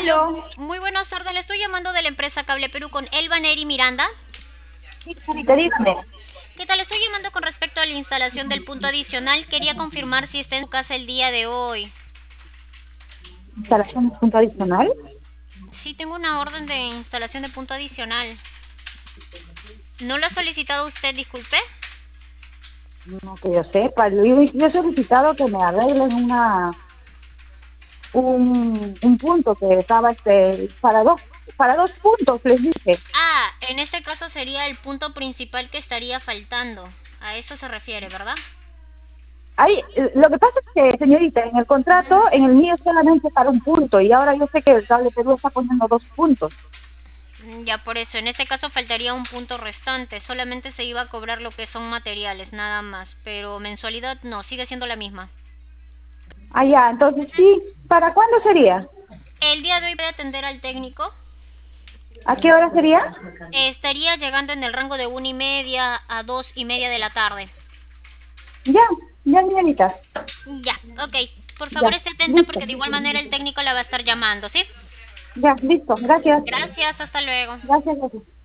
Aló. Muy buenas tardes, le estoy llamando de la empresa Cable Perú con Elba Neri Miranda. Sí, señorita, dígame. ¿Qué tal? Estoy llamando con respecto a la instalación del punto adicional. Quería confirmar si está en su casa el día de hoy. ¿Instalación de punto adicional? Sí, tengo una orden de instalación de punto adicional. ¿No lo ha solicitado usted, disculpe? No que yo sepa. Yo he solicitado que me arreglen un punto que estaba para dos puntos, les dije. Ah, en este caso sería el punto principal que estaría faltando. A eso se refiere, ¿verdad? Lo que pasa es que, señorita, en el contrato, en el mío solamente para un punto y ahora yo sé que el Cable Perú está poniendo dos puntos. Ya por eso, en este caso faltaría un punto restante. Solamente se iba a cobrar lo que son materiales, nada más. Pero mensualidad no, sigue siendo la misma. Ah, ya, entonces sí. ¿Para cuándo sería? El día de hoy voy a atender al técnico. ¿A qué hora sería? Estaría llegando en el rango de 1:30 a 2:30 de la tarde. Ya, ya, señorita. Ya, ok. Por favor, Ya, esté atenta listo. porque de igual manera el técnico la va a estar llamando, ¿sí? Ya, listo. Gracias. Gracias, hasta luego. Gracias, gracias.